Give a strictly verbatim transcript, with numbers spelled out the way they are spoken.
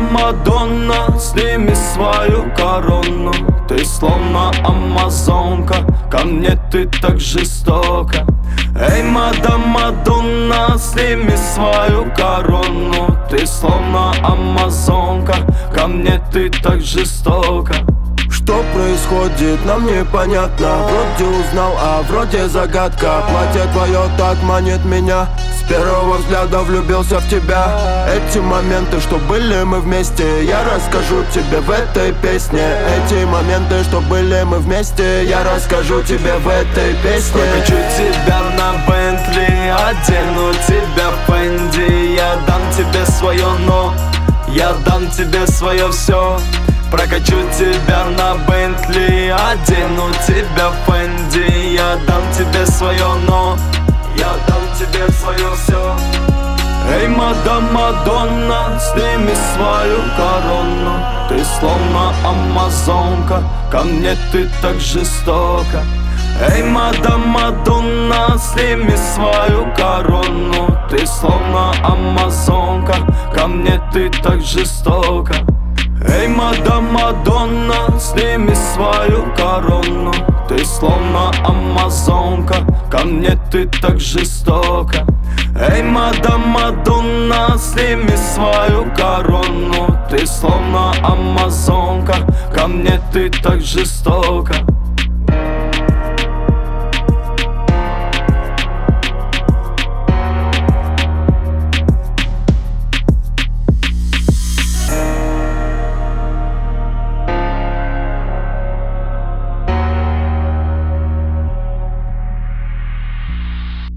Мадонна, сними свою корону. Ты словно амазонка, ко мне ты так жестока. Эй, мадам Мадонна, сними свою корону. Ты словно амазонка, ко мне ты так жестока. Что происходит, нам непонятно. Вроде узнал, а вроде загадка. Платье твое так манит меня. С первого взгляда влюбился в тебя. Эти моменты, что были мы вместе, я расскажу тебе в этой песне. Эти моменты, что были мы вместе, я расскажу тебе в этой песне. Прокачу тебя на Бентли, одену тебя в Фенди. Я дам тебе свое но, я дам тебе свое все. Прокачу тебя на Бентли, одену тебя в Фенди. Я дам тебе свое но, я дам тебе свое все. Эй, мадам Мадонна, сними свою корону. Ты словно амазонка, ко мне ты так жестока. Эй, мадам Мадонна, сними свою корону. Ты словно амазонка, ко мне ты так жестока. Эй, мадам Мадонна, сними свою корону. Ты словно амазонка, ко мне ты так жестока. Эй, мадам Мадонна, сними свою корону. Ты словно амазонка, ко мне ты так жестока.